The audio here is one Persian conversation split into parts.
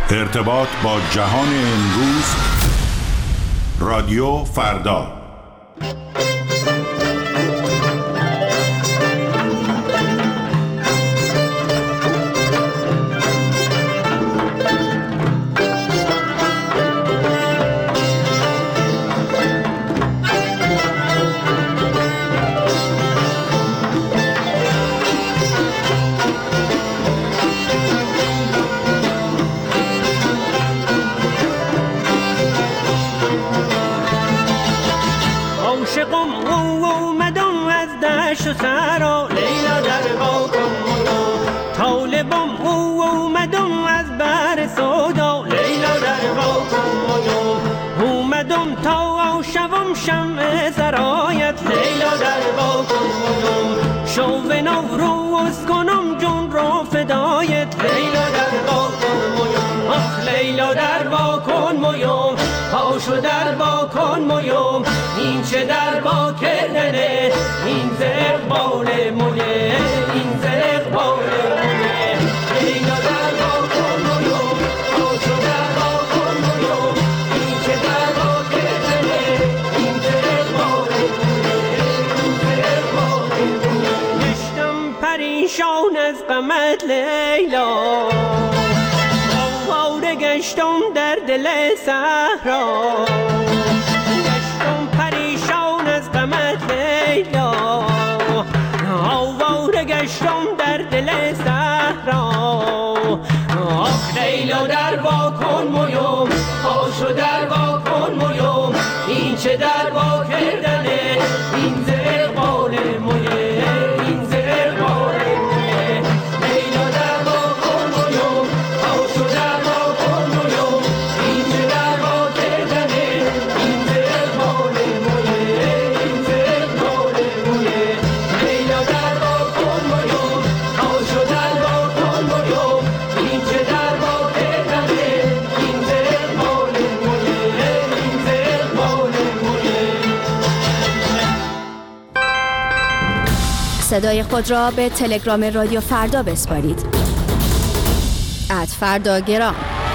ارتباط با جهان امروز، رادیو فردا. شمع سرایت لیلا در با کنم، شوق نوروز کنم جون رو فدایت لیلا در با کنم، آخ لیلا در با کن مویم، پاشو در با کن مویم، این چه در با کردنه، این ز اقبال مویه، این ز اقبال مویه، لیلا در با کن مویم، پاشو در با کن مویم، این چه در با کردنه، این ز اقبال مویه، این ز اقبال مویه. گشتم پریشان از غمت لیلا، گشتم در دل صحرا، گشتم پریشان از غمت لیلا، آواره گشتم در دل صحرا، آخ لیلا در وا کن مویم، پاشو در وا کن مویم، این چه در وا کردنه، این ز اقبال مویه، این ز اقبال مویه، لیلا در وا کن مویم، پاشو در وا کن مویم، این چه در وا کردنه، این ز اقبال مویه، این ز اقبال مویه، لیلا در وا کن مویم، پاشو در وا کن مویم، این چه در وا کردنه، این ز اقبال مویه، این ز اقبال مویه. صدای خود را به تلگرام رادیو فردا بسپارید. @فرداگرام.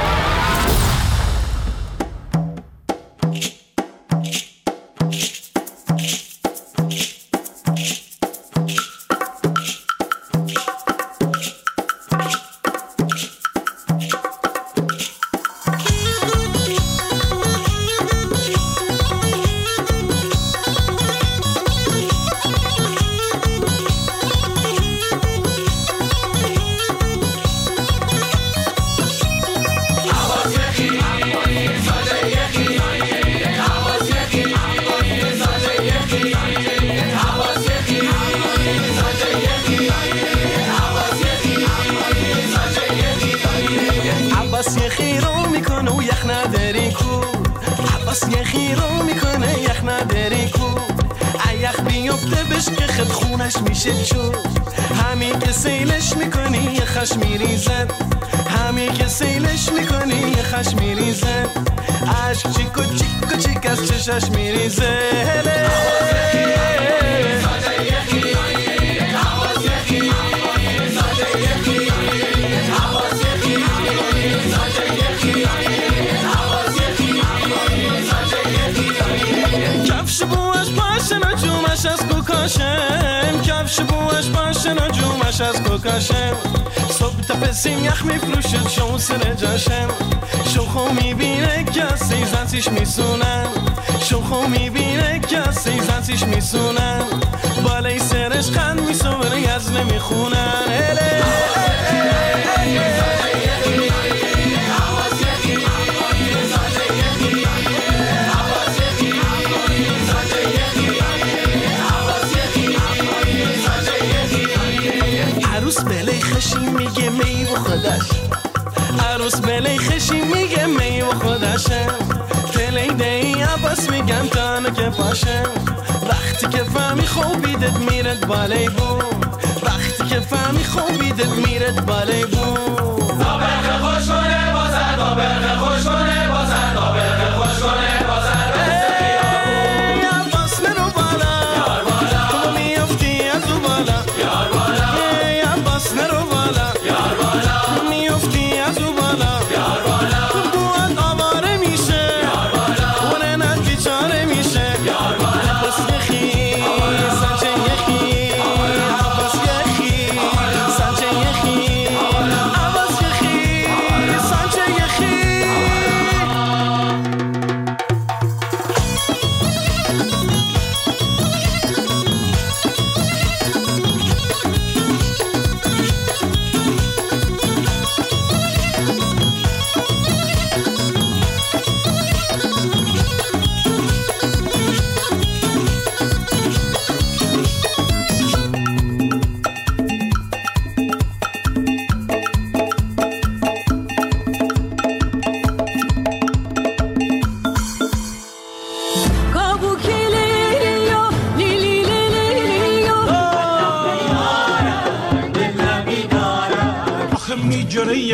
همین که سیلش میکنی یه خش میریزد، همین که سیلش میکنی یه خش میریزد، عشق چیکو چیکو چیک از چشش میریزه. کفش بوش پاشن جومش از کوکاشم، کفش بوش پاشن جومش از کوکاشم، صبح تا پسیم یخ میفروشد شو سر جاشم، شوخو میبینه که سیزنسیش میسونن، شوخو میبینه که سیزنسیش میسونن، بالای سرش خند میسوره از نمیخونن. عروس بلی خشی میگه می و خودش، عروس بلی خشی میگه می و خودشه، تلی دی عباس میگم تانو که پاشه، وقتی که فهمی خوبیدت میرد بالای بو، وقتی که فهمی خوبیدت میرد بالای بو. دابرخ خوش کنه بازر، دابرخ خوش کنه بازر، دابرخ خوش کنه بازر. نرو بالا، یار بالا، میفتی از او بالا، یار بالا.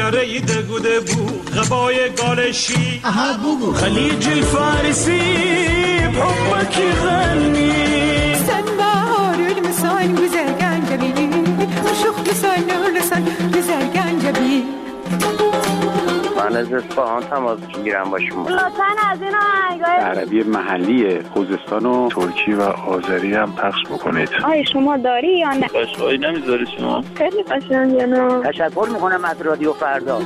گره دگوده بو غبای گالشی اها بگو خلیج الفارسی بحبك يغني سنبار المسان بزرگان جبی شوخ لسان لسان بزرگان جبی من از اصفهان تماس میگیرم با شما. لطفاً از این آهنگای عربی محلی خوزستان و ترکی و آذری هم پخش بکنید. آیا شما داری یا نه؟ قشنگی نمیذاری شما؟ خیلی قشنگه نه. تشکر میکنم از رادیو فردا.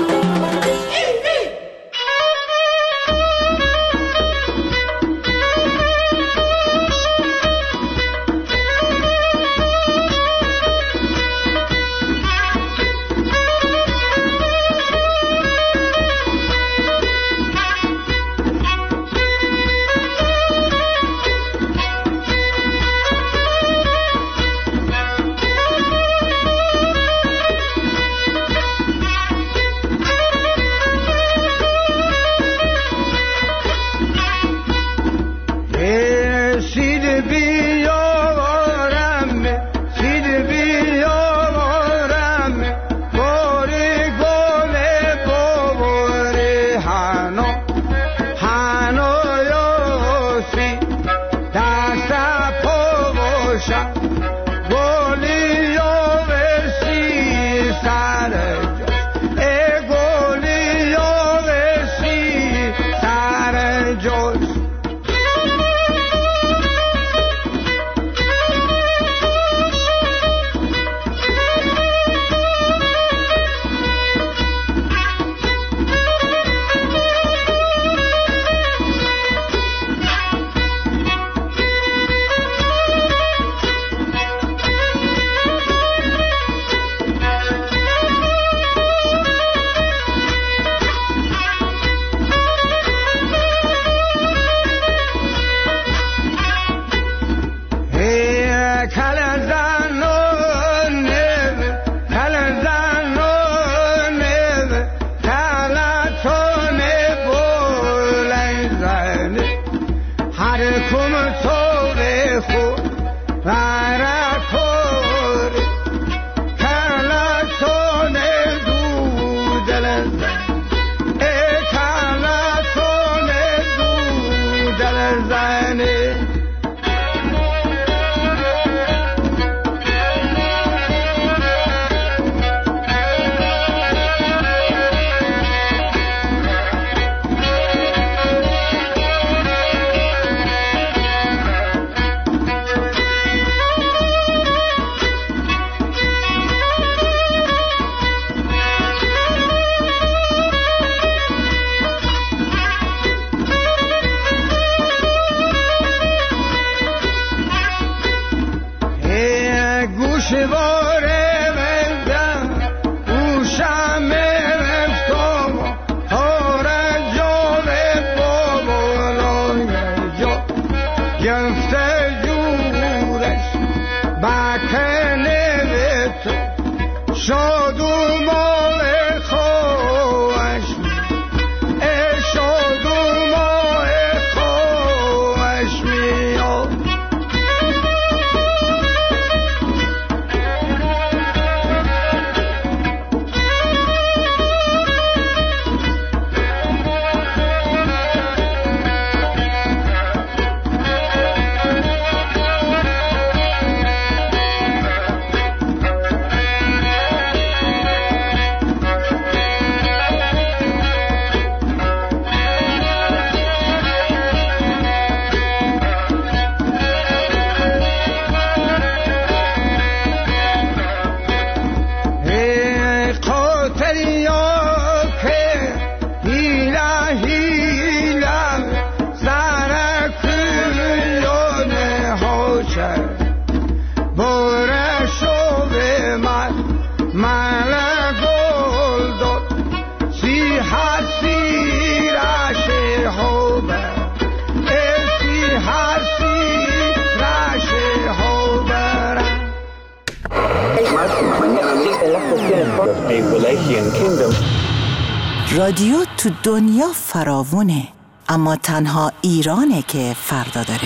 رادیو تو دنیا فراوونه، اما تنها ایرانه که فردا داره.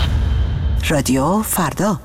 رادیو فردا.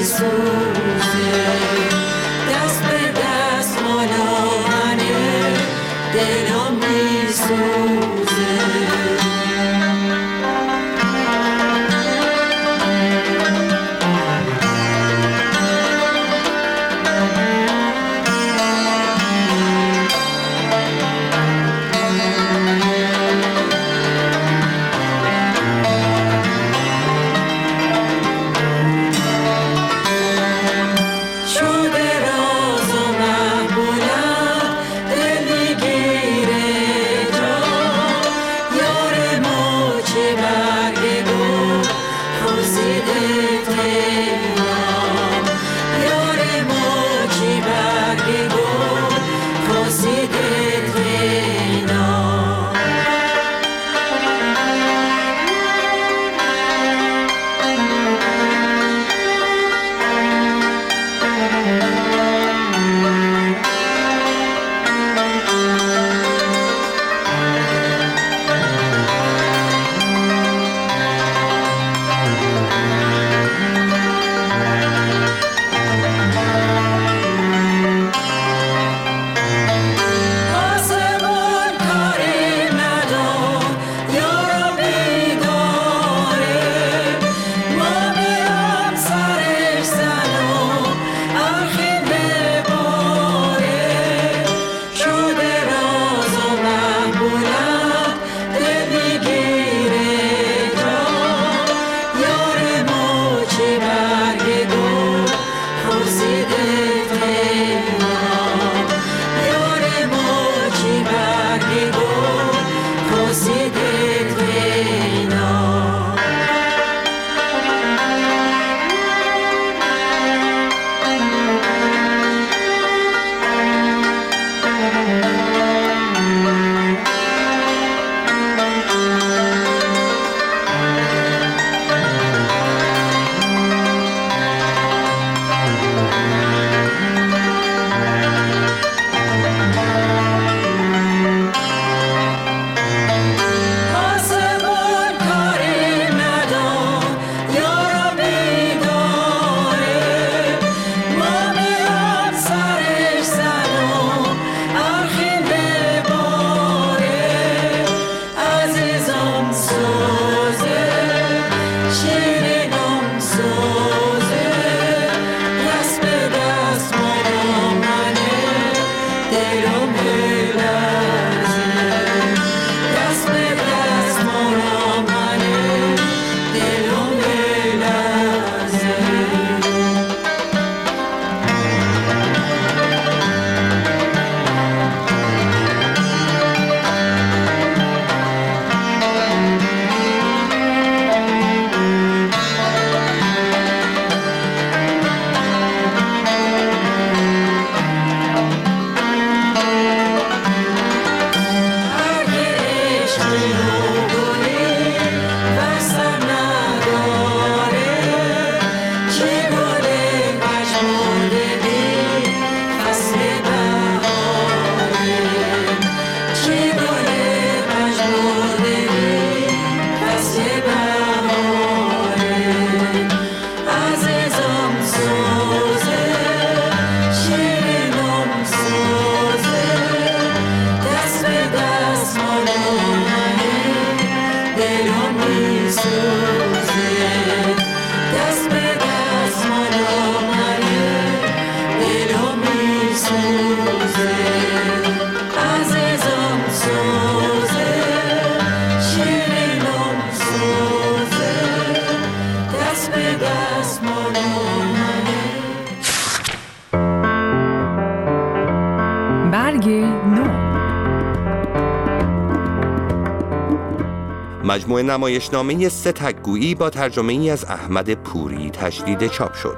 مجموعه نمایشنامه سه تک‌گویی با ترجمه ای از احمد پوری تجدید چاپ شد.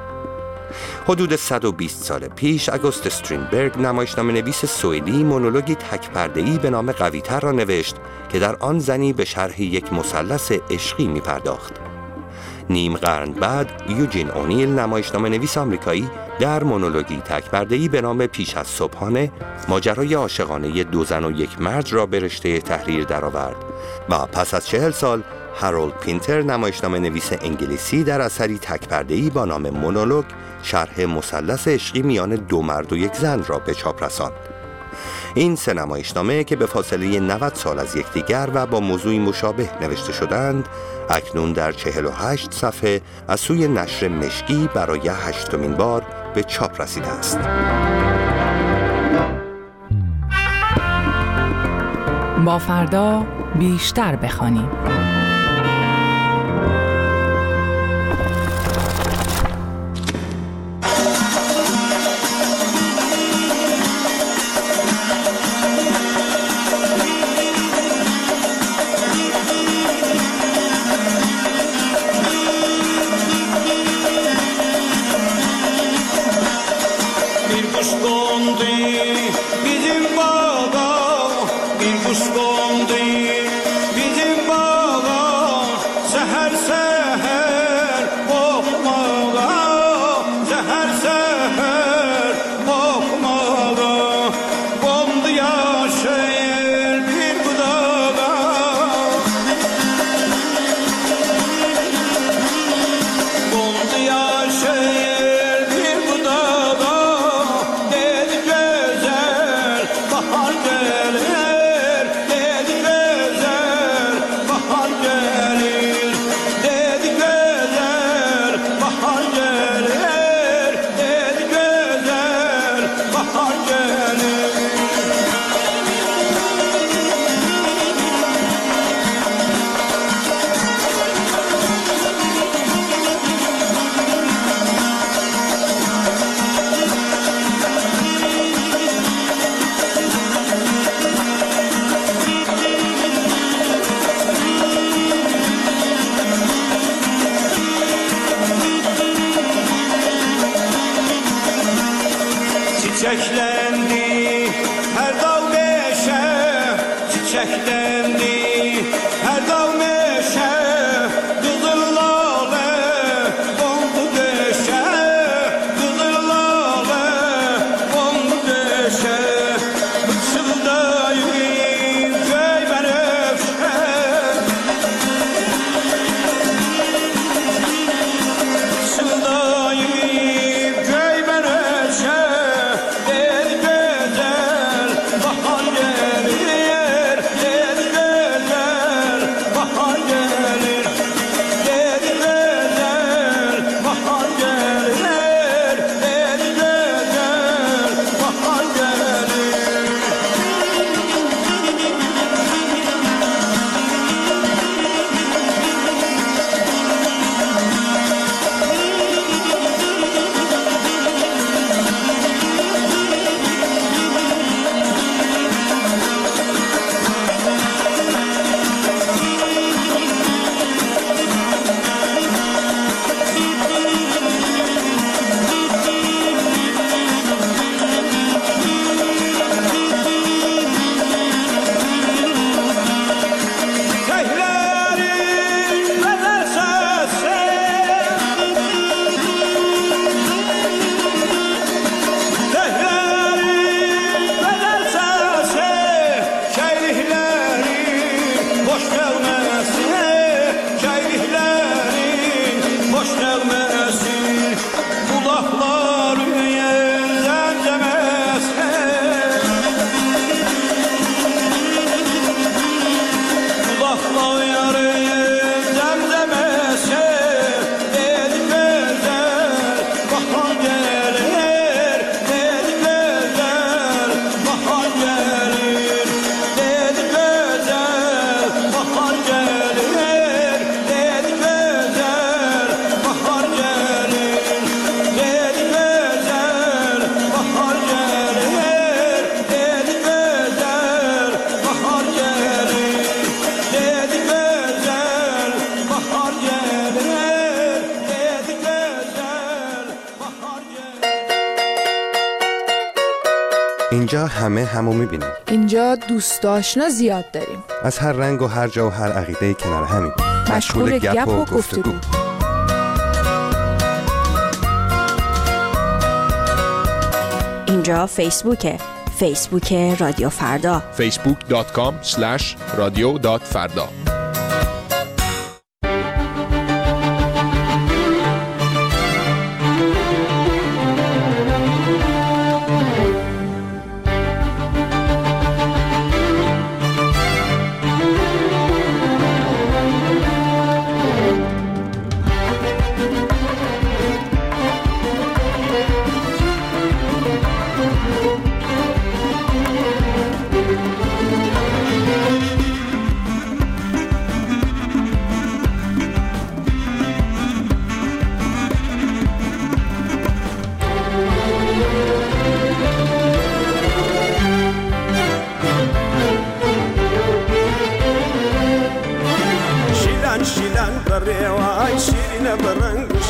حدود 120 سال پیش اگوست استرینبرگ نمایشنامه نویس سوئدی مونولوگی تک‌پرده‌ای به نام قوی‌تر را نوشت که در آن زنی به شرح یک مثلث عشقی می‌پرداخت. نیم قرن بعد یوجین اونیل نمایشنامه نویس آمریکایی در مونولوگی تک‌پرده‌ای به نام پیش از صبحانه ماجرای عاشقانه دو زن و یک مرد را به رشته تحریر درآورد و پس از 40 سال هارولد پینتر نمایشنامه نویس انگلیسی در اثری تک‌پرده‌ای با نام مونولوگ شرح مثلث عشقی میان دو مرد و یک زن را به چاپ رساند. این سه نمایشنامه که به فاصله 90 سال از یکدیگر و با موضوعی مشابه نوشته شدند، اکنون در 48 صفحه از سوی نشر مشکی برای 8مین بار به چاپ رسیده است. با فردا بیشتر بخوانیم. Çiçeklendi her dal meşe, çiçeklendi her dal meşe, kızıl lale kondu deşe, kızıl lale kondu deşe, bıçıldayım köy benefşe, bıçıldayım köy benefşe. اینجا همه همو میبینیم. اینجا دوست آشنا زیاد داریم. از هر رنگ و هر جا و هر عقیده کنار همیم. مشغول گپ و گفتگو. اینجا فیسبوکه. فیسبوک رادیو فردا. facebook.com/radio.farda.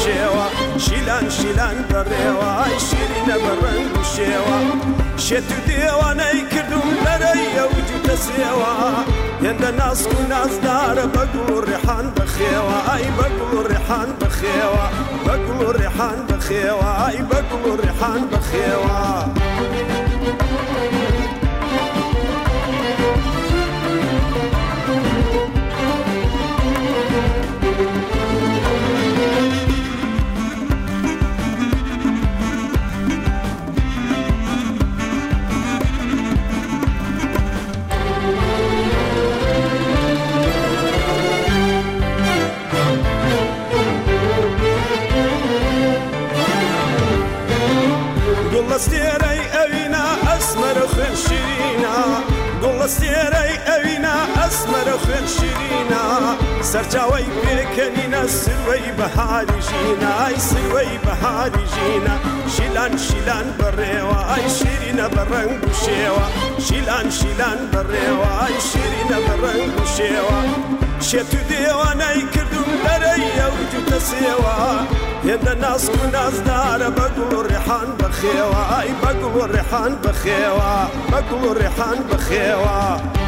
شێوە شیلان شیلان بەڕێوە ئای شیرینە بە ڕەنگ و شێوە شێت و دێوانەی کردوم لەرەیە و جوتە سێوە هێندە ناسک و نازدارە بەگوڵ و ڕێحان بەخێوە ئای بەگوڵ و ڕێحان بەخێوە بەگوڵ و ڕێحان بەخێوە ئای بەگوڵ و ڕێحان بەخێوە گوڵەستێرەی ئەوینا ئەسمەرە خوێن شیرینە گوڵەستێرەی ئەوینا ئەسمەرە خوێن شیرینە سەرچاوەی پێکەنینە سروەی بەهاری ژینە ئای سروەی بەهاری ژینە شیلان شیلان بەڕێوە ئای شیرینە بە ڕەنگ و شێوە شیلان شیلان بەڕێوە ئای شیرینە بە ڕەنگ و شێوە شێت و دێوانەی کردوم لەرەیە و جوتە سێوە هێندە ناسک و نازدارە بەگوڵ و ڕێحان بەخێوە ئای بەگوڵ و ڕێحان بەخێوە بەگوڵ و ڕێحان بەخێوە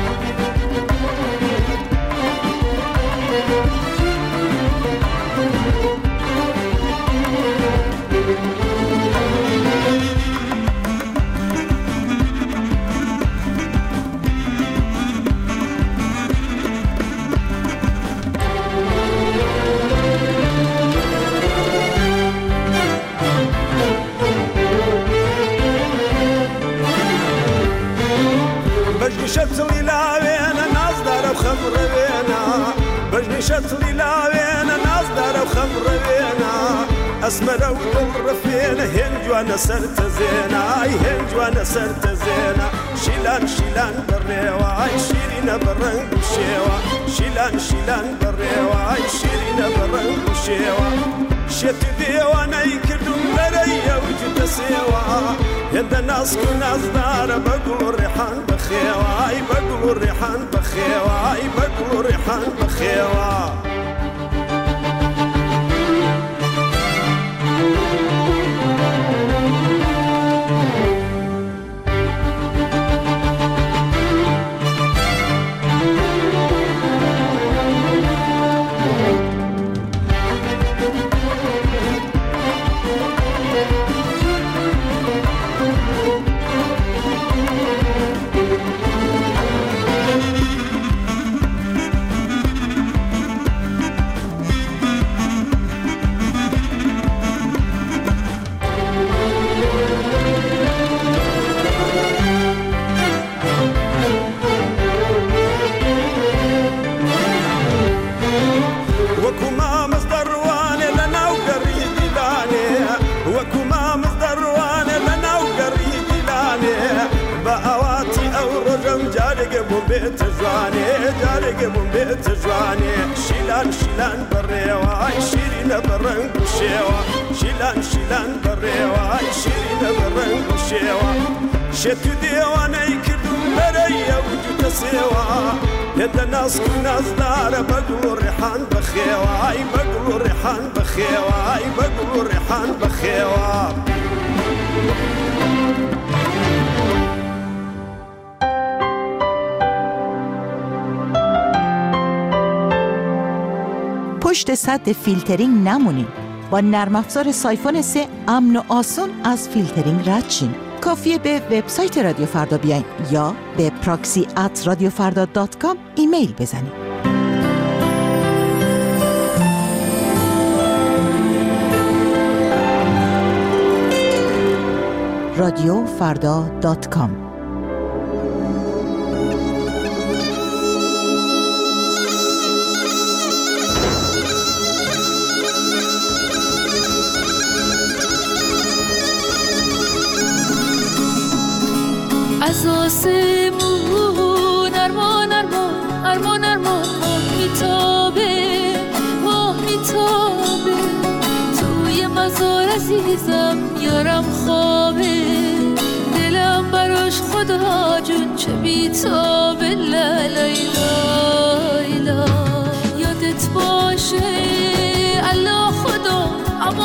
شتڵی لاوێنە نازدارە و خەمڕەوێنە بەژنی شتڵی لاوێنە نازدارە و خەمڕەوێنە ئەسمەرە و دڵڕەفێنە هێن جوانە سەرتەزێنە ئای هێن جوانە سەرتەزێنە شیلان شیلان بەڕێوە ئای شیرینە بە ڕەنگ و شێوە شیلان شیلان بەڕێوە ئای شیرینە بە ڕەنگ و شێوە شێت و دێوانەی کردوم لەرەیە و جوتە سێوە هێندە ناسک و نازدارە بەگوڵ و ڕێحان بەخێوە ئای بەگوڵ و ڕێحان بەخێوە ئای بەگوڵ و ڕێحان بەخێوە شیلان شیلان بەڕێوە ئای شیرینە بە ڕەنگ و شێوە شیلان شیلان بەڕێوە ئای شیرینە بە ڕەنگ و شێوە شێت و دێوانەی کردوم لەرەیە و جوتە سێوە هێندە ناسک و نازدارە بەگوڵ و ڕێحان بەخێوە ئای بەگوڵ و ڕێحان بەخێوە ئای بەگوڵ و ڕێحان بەخێوە پشت سد فیلترینگ نمونین. با نرم افزار سایفون 3 امن و آسون از فیلترینگ رد شین. کافیه به وبسایت رادیو فردا بیاین یا به proxy@radiofarda.com ایمیل بزنید. radiofarda.com از آسمون ارمان ارمان ارمان ارمان ماه میتابه توی مزار عزیزم یارم خوابه دلم براش خدا جون چه بیتابه لیلا یادت باشه الله خدا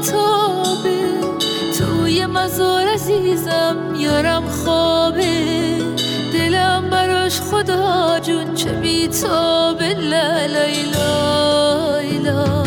بیتابه توی مزار عزیزم یارم خوابه دلم براش خدا جون چه بیتابه لا لا لا لا